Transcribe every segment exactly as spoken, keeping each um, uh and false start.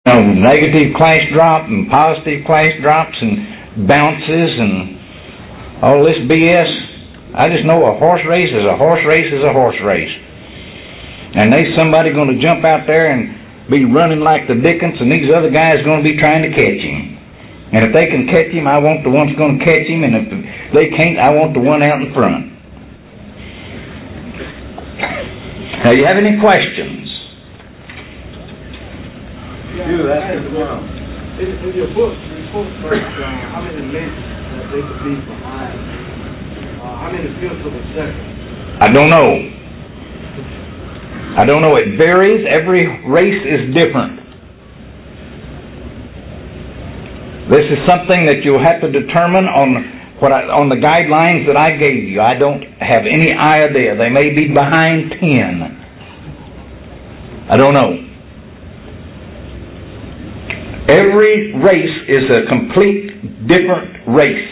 You know, negative class drop and positive class drops and bounces and all this B S. I just know a horse race is a horse race is a horse race. And there's somebody going to jump out there and be running like the dickens, and these other guys are going to be trying to catch him. And if they can catch him, I want the one that's going to catch him, and if they can't, I want the one out in front. Now, you have any questions? You, that's the one. In, in your book, you spoke about uh, how many lengths that they could be behind. Uh, how many fifths of a second? I don't know. I don't know. It varies. Every race is different. This is something that you'll have to determine on what I, on the guidelines that I gave you. I don't have any idea. They may be behind ten. I don't know. Every race is a complete different race.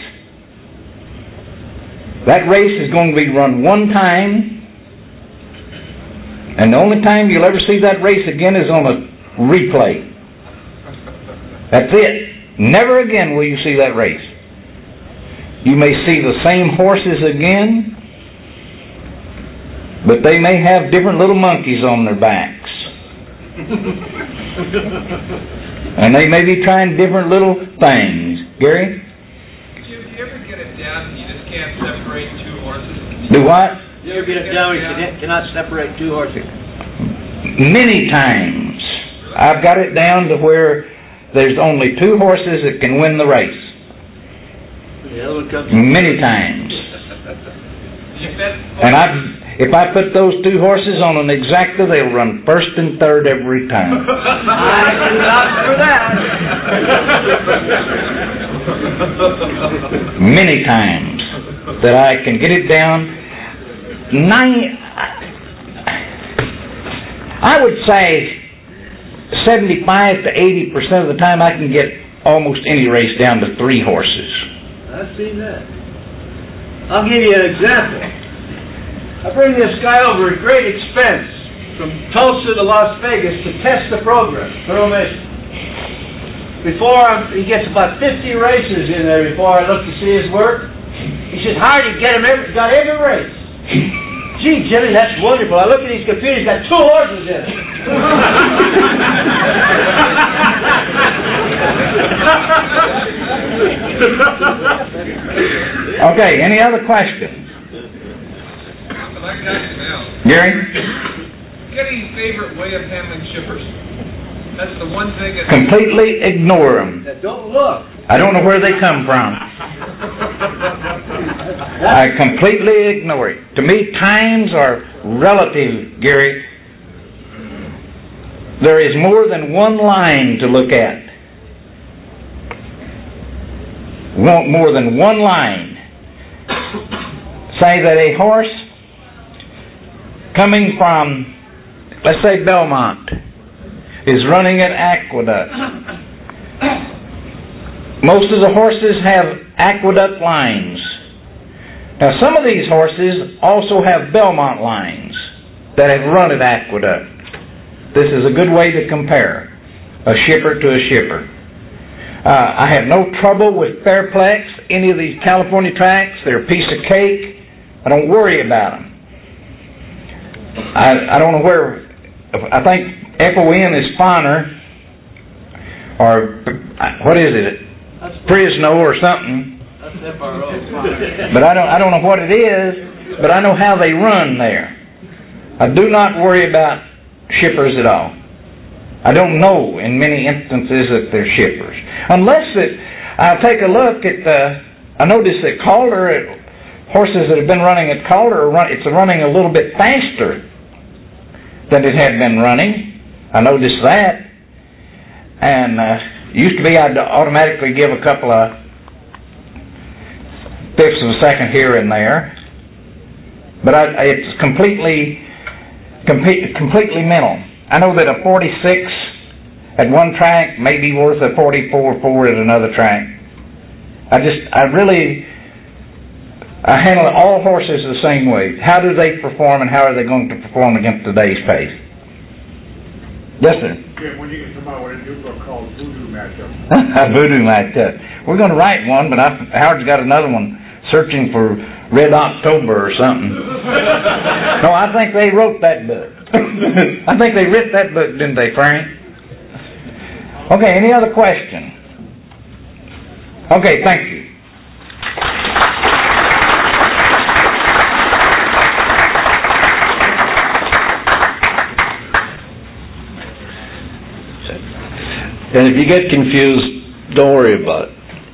That race is going to be run one time, and the only time you'll ever see that race again is on a replay. That's it. Never again will you see that race. You may see the same horses again, but they may have different little monkeys on their backs. And they may be trying different little things. Gary? Did you, did you ever get it down and you just can't separate two horses? Do what? You ever get it down and you cannot separate two horses? Many times. I've got it down to where there's only two horses that can win the race. The other one comes Many times. And I've If I put those two horses on an exacta, they'll run first and third every time. I can vouch for that. Many times that I can get it down. Nine, I would say seventy-five to eighty percent of the time I can get almost any race down to three horses. I've seen that. I'll give you an example. I bring this guy over at great expense from Tulsa to Las Vegas to test the program, Thorough Mason. Before I'm, he gets about fifty races in there before I look to see his work. He said, Hardy, get him every, got every race. Gee, Jimmy, that's wonderful. I look at his computer, he's got two horses in it. Okay, any other questions? Gary? Getty's favorite way of handling shippers. That's the one thing that... Completely ignore them. Now, don't look. I don't know where they come from. I completely ignore it. To me, times are relative, Gary. There is more than one line to look at. Want more than one line. Say that a horse coming from, let's say, Belmont, is running at Aqueduct. Most of the horses have Aqueduct lines. Now, some of these horses also have Belmont lines that have run at Aqueduct. This is a good way to compare a shipper to a shipper. Uh, I have no trouble with Fairplex, any of these California tracks. They're a piece of cake. I don't worry about them. I, I don't know where, I think F O M is finer, or what is it, Fresno or something. That's F R O. But I don't, I don't know what it is, but I know how they run there. I do not worry about shippers at all. I don't know in many instances that they're shippers. Unless that, I'll take a look at, uh, I noticed that Calder, horses that have been running at Calder, it's running a little bit faster than it had been running. I noticed that. And uh, used to be I'd automatically give a couple of fifths of a second here and there. But I, it's completely, complete, completely mental. I know that a forty-six at one track may be worth a forty-four four at another track. I just, I really... I handle all horses the same way. How do they perform and how are they going to perform against today's pace? Yes, sir. Jim, when you can come out with a new book called Voodoo Matchup? Voodoo Matchup. We're going to write one, but I, Howard's got another one, Searching for Red October or something. No, I think they wrote that book. I think they wrote that book, didn't they, Frank? Okay, any other question? Okay, thank you. And if you get confused, don't worry about it.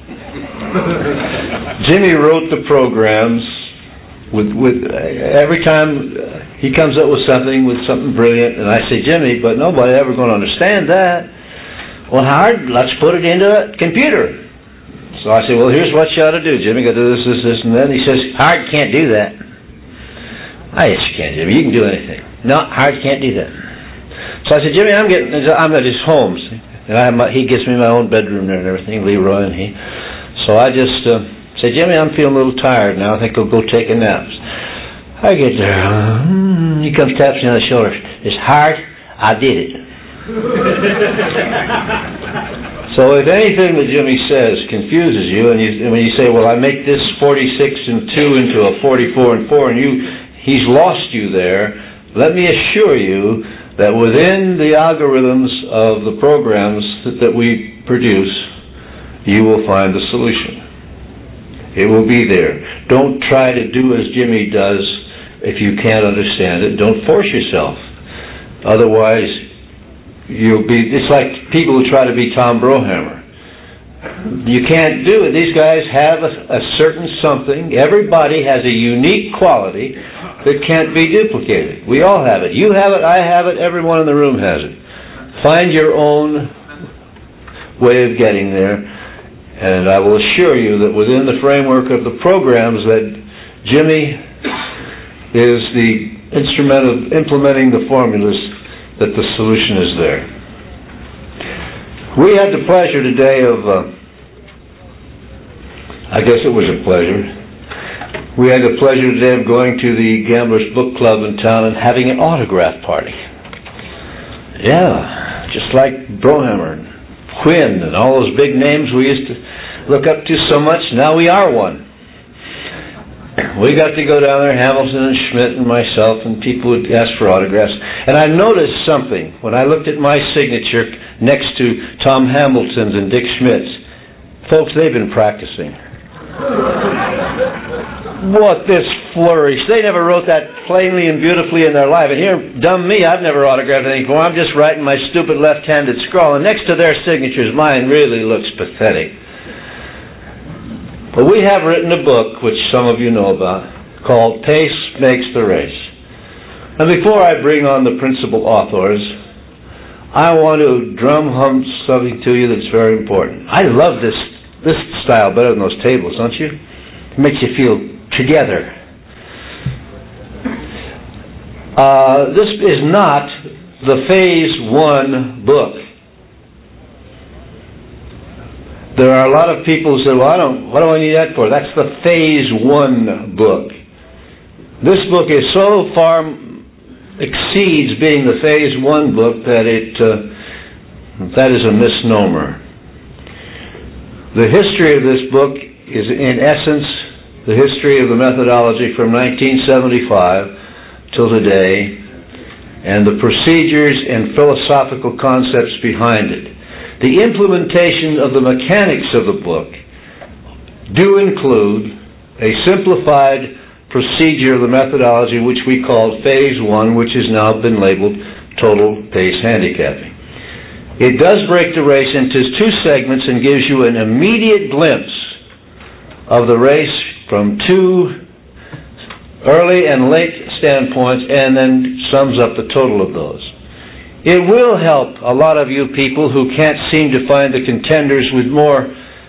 Jimmy wrote the programs with with uh, every time he comes up with something with something brilliant, and I say, Jimmy, but nobody ever going to understand that. Well, Howard, let's put it into a computer. So I say, well, here's what you ought to do, Jimmy. Got to do this, this, this, and then he says, Howard can't do that. I yes, you can, Jimmy. You can do anything. No, Howard can't do that. So I said, Jimmy, I'm getting, I'm at his home. See? And I have my, he gives me my own bedroom there and everything, Leroy and he. So I just uh, say, Jimmy, I'm feeling a little tired now. I think I'll go take a nap. I get there. Um, he comes, taps me on the shoulder. It's hard. I did it. So if anything that Jimmy says confuses you, and, you, and when you say, well, I make this forty-six and two into a forty-four and four, and you, he's lost you there, let me assure you that within the algorithms of the programs that, that we produce, you will find the solution. It will be there. Don't try to do as Jimmy does if you can't understand it. Don't force yourself. Otherwise, you'll be, it's like people who try to be Tom Brohammer. You can't do it. These guys have a, a certain something. Everybody has a unique quality that can't be duplicated. We all have it. You have it, I have it, everyone in the room has it. Find your own way of getting there, and I will assure you that within the framework of the programs that Jimmy is the instrument of implementing the formulas, that the solution is there. We had the pleasure today of, uh, I guess it was a pleasure, we had the pleasure today of going to the Gamblers Book Club in town and having an autograph party. Yeah, just like Brohammer and Quinn and all those big names we used to look up to so much, now we are one. We got to go down there, Hamilton and Schmidt and myself, and people would ask for autographs. And I noticed something when I looked at my signature next to Tom Hamilton's and Dick Schmidt's. Folks, they've been practicing. What this flourish. They never wrote that plainly and beautifully in their life. And here, dumb me, I've never autographed anything before. I'm just writing my stupid left-handed scrawl. And next to their signatures, mine really looks pathetic. But we have written a book, which some of you know about, called Pace Makes the Race. And before I bring on the principal authors, I want to drum hum something to you that's very important. I love this this style better than those tables, don't you? It makes you feel together. Uh, this is not the Phase One book. There are a lot of people who say, well, I don't, what do I need that for? That's the Phase One book. This book is so far exceeds being the Phase One book that it uh, that is a misnomer. The history of this book is, in essence, the history of the methodology from nineteen seventy-five till today, and the procedures and philosophical concepts behind it. The implementation of the mechanics of the book do include a simplified procedure of the methodology which we called Phase One, which has now been labeled Total Pace Handicapping. It does break the race into two segments and gives you an immediate glimpse of the race from two early and late standpoints, and then sums up the total of those. It will help a lot of you people who can't seem to find the contenders with more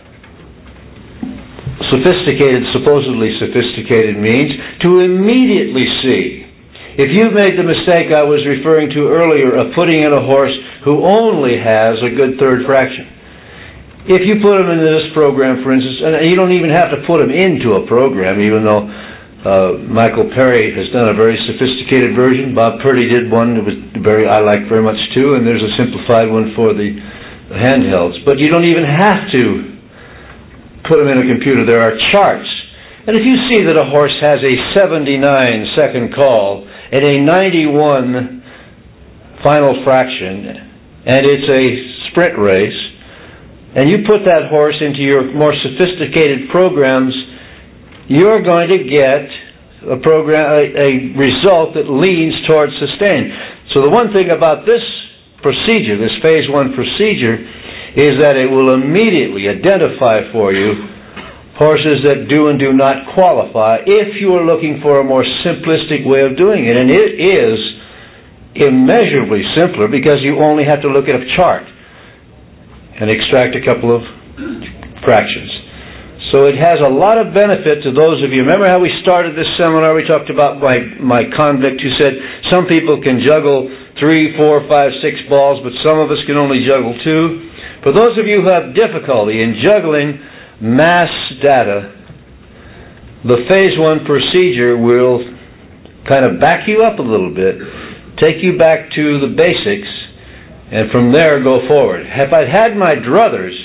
sophisticated, supposedly sophisticated means, to immediately see. If you've made the mistake I was referring to earlier of putting in a horse who only has a good third fraction, if you put him into this program, for instance, and you don't even have to put him into a program, even though Uh, Michael Perry has done a very sophisticated version. Bob Purdy did one that was very I like very much too, and there's a simplified one for the handhelds. But you don't even have to put them in a computer. There are charts. And if you see that a horse has a seventy-nine second call and a ninety-one final fraction, and it's a sprint race, and you put that horse into your more sophisticated programs, you're going to get a program, a, a result that leans towards sustain. So the one thing about this procedure, this phase one procedure, is that it will immediately identify for you horses that do and do not qualify if you are looking for a more simplistic way of doing it. And it is immeasurably simpler because you only have to look at a chart and extract a couple of fractions. So it has a lot of benefit to those of you. Remember how we started this seminar? We talked about my, my convict who said some people can juggle three, four, five, six balls, but some of us can only juggle two. For those of you who have difficulty in juggling mass data, the phase one procedure will kind of back you up a little bit, take you back to the basics, and from there go forward. If I'd had my druthers,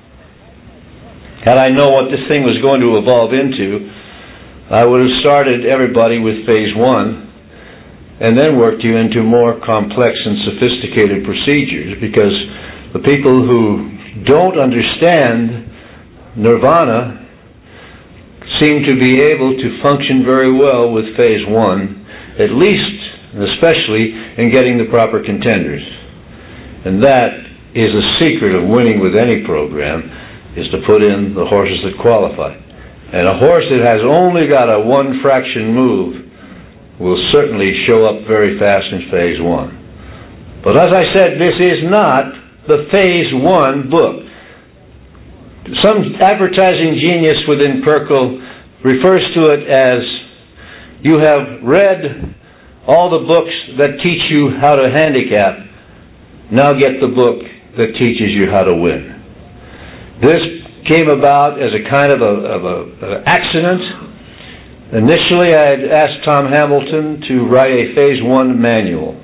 had I known what this thing was going to evolve into, I would have started everybody with phase one and then worked you into more complex and sophisticated procedures, because the people who don't understand nirvana seem to be able to function very well with phase one, at least and especially in getting the proper contenders. And that is a secret of winning with any program, is to put in the horses that qualify. And a horse that has only got a one fraction move will certainly show up very fast in phase one. But as I said, this is not the phase one book. Some advertising genius within Perkel refers to it as, you have read all the books that teach you how to handicap, now get the book that teaches you how to win. This came about as a kind of a, of a, an accident. Initially, I had asked Tom Hamilton to write a phase one manual.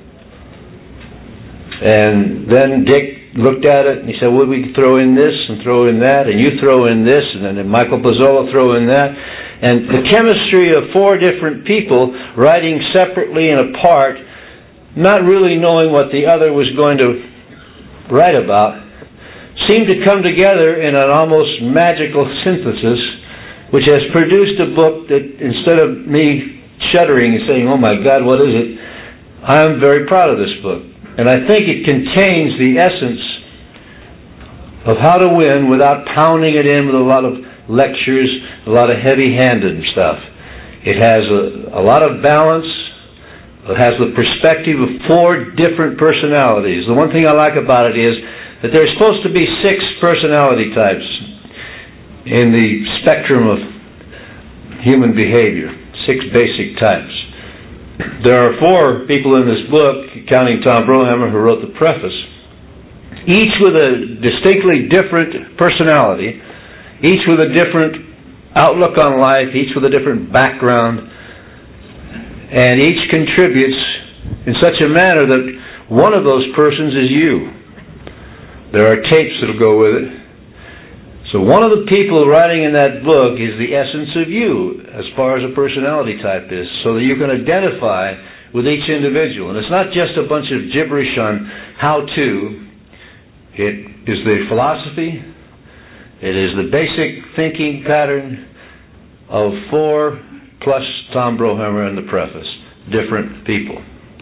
And then Dick looked at it and he said, well, we can throw in this and throw in that, and you throw in this, and then Michael Pizzola throw in that. And the chemistry of four different people writing separately and apart, not really knowing what the other was going to write about, seemed to come together in an almost magical synthesis, which has produced a book that, instead of me shuddering and saying, oh my God, what is it? I'm very proud of this book. And I think it contains the essence of how to win without pounding it in with a lot of lectures, a lot of heavy-handed stuff. It has a, a lot of balance. It has the perspective of four different personalities. The one thing I like about it is that there's supposed to be six personality types in the spectrum of human behavior, six basic types. There are four people in this book, counting Tom Brohammer, who wrote the preface, each with a distinctly different personality, each with a different outlook on life, each with a different background, and each contributes in such a manner that one of those persons is you. There are tapes that will go with it. So one of the people writing in that book is the essence of you, as far as a personality type is, so that you can identify with each individual. And it's not just a bunch of gibberish on how to. It is the philosophy. It is the basic thinking pattern of four plus Tom Brohammer in the preface, different people.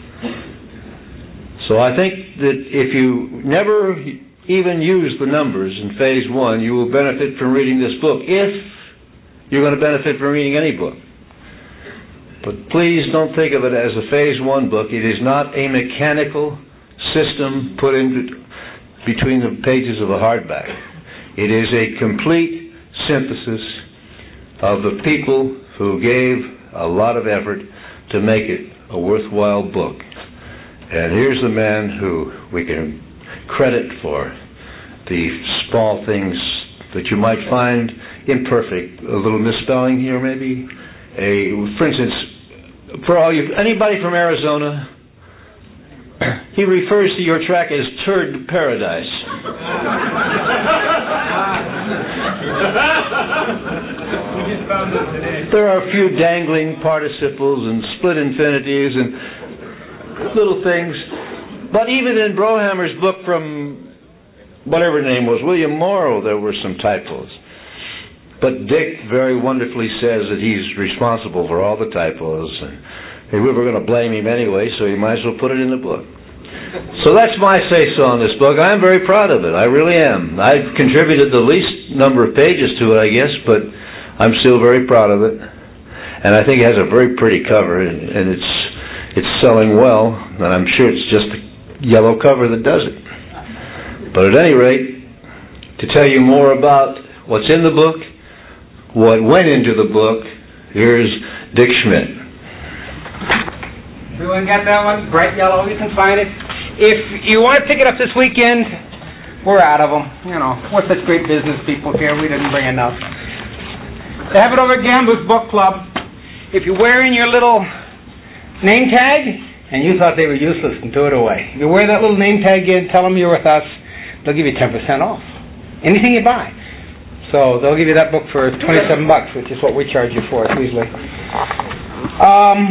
So I think that if you never even use the numbers in phase one, you will benefit from reading this book, if you're going to benefit from reading any book. But please don't think of it as a phase one book. It is not a mechanical system put in between the pages of a hardback. It is a complete synthesis of the people who gave a lot of effort to make it a worthwhile book. And here's the man who we can credit for the small things that you might find imperfect, a little misspelling here maybe, a, for instance, for all you, anybody from Arizona, he refers to your track as Turd Paradise. There are a few dangling participles and split infinities and little things. But even in Brohammer's book from whatever his name was, William Morrow, there were some typos. But Dick very wonderfully says that he's responsible for all the typos. And we were going to blame him anyway, so he might as well put it in the book. So that's my say-so on this book. I'm very proud of it. I really am. I've contributed the least number of pages to it, I guess, but I'm still very proud of it. And I think it has a very pretty cover, and, and it's it's selling well, and I'm sure it's just the yellow cover that does it. But at any rate, to tell you more about what's in the book, what went into the book, here's Dick Schmidt. Everyone got that one? Bright yellow, you can find it. If you want to pick it up this weekend, we're out of them. You know, we're such great business people here, we didn't bring enough. They have it over at Gambler's Book Club. If you're wearing your little name tag, and you thought they were useless and threw it away, you wear that little name tag in, tell them you're with us, they'll give you ten percent off. Anything you buy. So they'll give you that book for twenty-seven bucks, which is what we charge you for it usually. Um,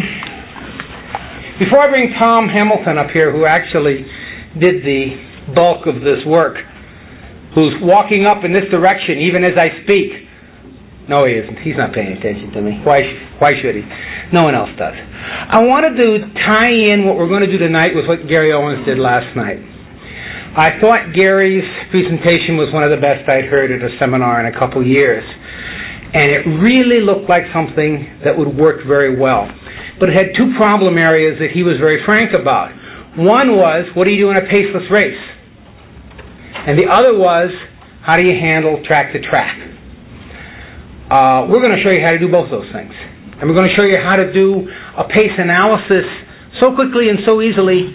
before I bring Tom Hamilton up here, who actually did the bulk of this work, who's walking up in this direction even as I speak. No, he isn't. He's not paying attention to me. Why, why should he? No one else does. I wanted to tie in what we're going to do tonight with what Gary Owens did last night. I thought Gary's presentation was one of the best I'd heard at a seminar in a couple years. And it really looked like something that would work very well. But it had two problem areas that he was very frank about. One was, what do you do in a paceless race? And the other was, how do you handle track to track? Uh, we're going to show you how to do both those things. And we're going to show you how to do a pace analysis so quickly and so easily.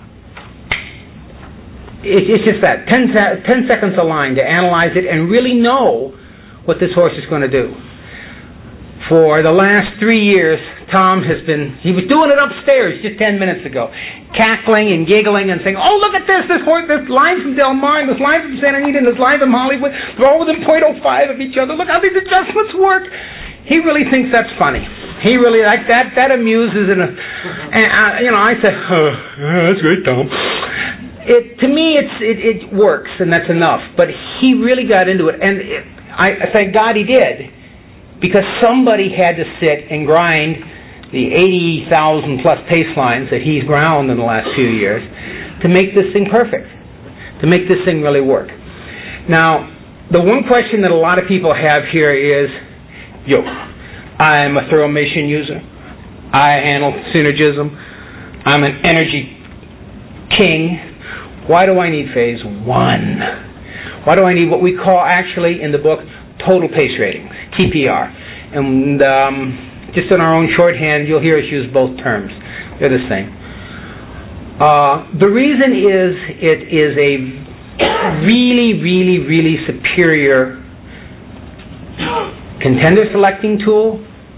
It, it's just that, ten, ten seconds a line to analyze it and really know what this horse is going to do. For the last three years, Tom has been, he was doing it upstairs just ten minutes ago, cackling and giggling and saying, oh, look at this, this horse, this line from Del Mar, and this line from Santa Anita, and this line from Hollywood, they're all within point oh five of each other. Look how these adjustments work. He really thinks that's funny. He really, like that, that amuses, and, and uh, you know, I said, oh, that's great, Tom. It, to me, it's, it, it works, and that's enough, but he really got into it, and it, I, I thank God he did, because somebody had to sit and grind the eighty thousand plus pace lines that he's ground in the last few years to make this thing perfect, to make this thing really work. Now, the one question that a lot of people have here is, yo, I'm a thorough Mason user. I handle synergism. I'm an energy king. Why do I need phase one? Why do I need what we call actually in the book total pace ratings, T P R? And um, just in our own shorthand, you'll hear us use both terms. They're the same. Uh, the reason is it is a really, really, really superior contender selecting tool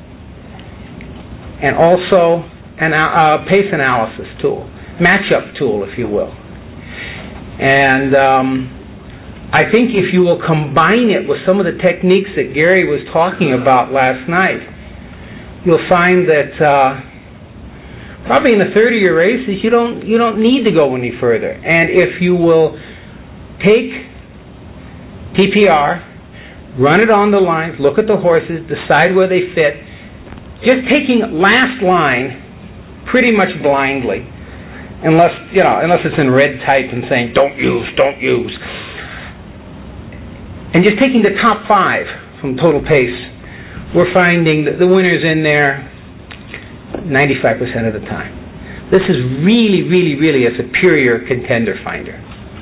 and also an uh, pace analysis tool, matchup tool, if you will. And um, I think if you will combine it with some of the techniques that Gary was talking about last night, you'll find that uh, probably in the thirty-year races you don't you don't need to go any further. And if you will take T P R, run it on the lines, look at the horses, decide where they fit, just taking last line pretty much blindly, unless you know unless it's in red type and saying don't use, don't use, and just taking the top five from total pace. We're finding that the winner's in there ninety-five percent of the time. This is really, really, really a superior contender finder.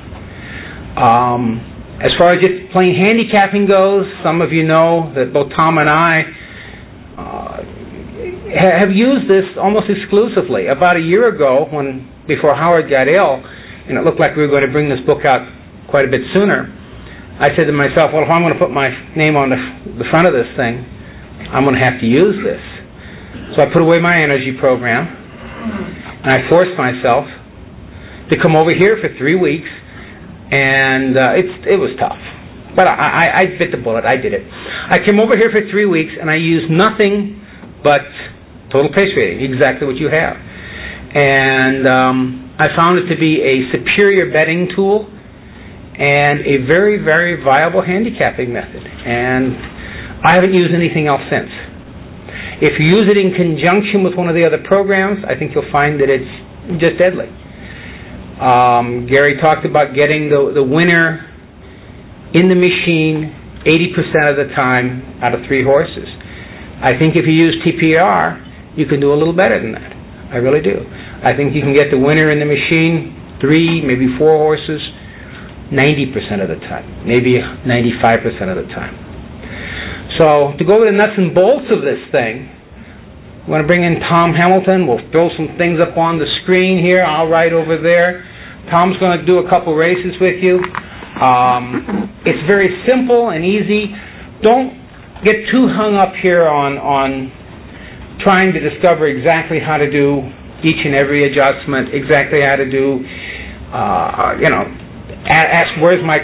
Um, as far as just plain handicapping goes, some of you know that both Tom and I uh, have used this almost exclusively. About a year ago, when before Howard got ill, and it looked like we were going to bring this book out quite a bit sooner, I said to myself, well, if I'm going to put my name on the, the front of this thing, I'm going to have to use this. So I put away my energy program, and I forced myself to come over here for three weeks, and uh, it's it was tough. But I, I, I bit the bullet. I did it. I came over here for three weeks, and I used nothing but total pace rating, exactly what you have. And um, I found it to be a superior betting tool and a very, very viable handicapping method. And I haven't used anything else since. If you use it in conjunction with one of the other programs, I think you'll find that it's just deadly. Um, Gary talked about getting the, the winner in the machine eighty percent of the time out of three horses. I think if you use T P R, you can do a little better than that. I really do. I think you can get the winner in the machine, three, maybe four horses, ninety percent of the time, maybe ninety-five percent of the time. So to go to the nuts and bolts of this thing, we're going to bring in Tom Hamilton. We'll throw some things up on the screen here. I'll write over there. Tom's going to do a couple races with you. Um, it's very simple and easy. Don't get too hung up here on, on trying to discover exactly how to do each and every adjustment, exactly how to do, uh, you know, ask where's my...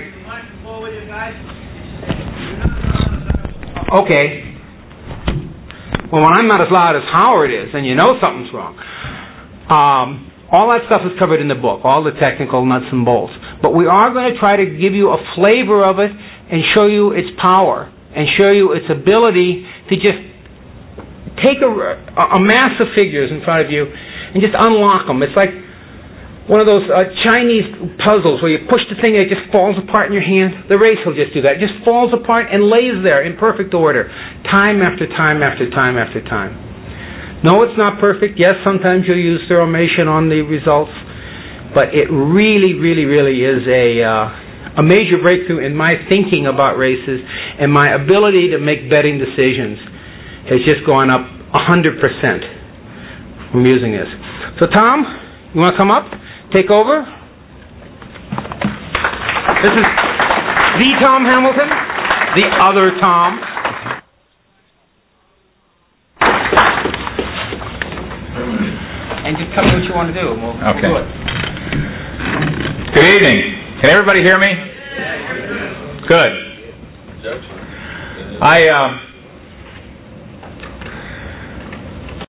Okay. Well, when I'm not as loud as Howard is, then you know something's wrong. Um, all that stuff is covered in the book, all the technical nuts and bolts. But we are going to try to give you a flavor of it and show you its power and show you its ability to just take a, a mass of figures in front of you and just unlock them. It's like one of those uh, Chinese puzzles where you push the thing and it just falls apart in your hand. The race will just do that. It just falls apart and lays there in perfect order, time after time after time after time. No, it's not perfect. Yes, sometimes you'll use Theromation on the results, but it really, really, really is a uh, a major breakthrough in my thinking about races, and my ability to make betting decisions has just gone up one hundred percent from using this. So, Tom, you want to come up? Take over. This is the Tom Hamilton, the other Tom. And just tell me what you want to do, and we'll, okay. we'll do it. Good evening. Can everybody hear me? Good. I uh,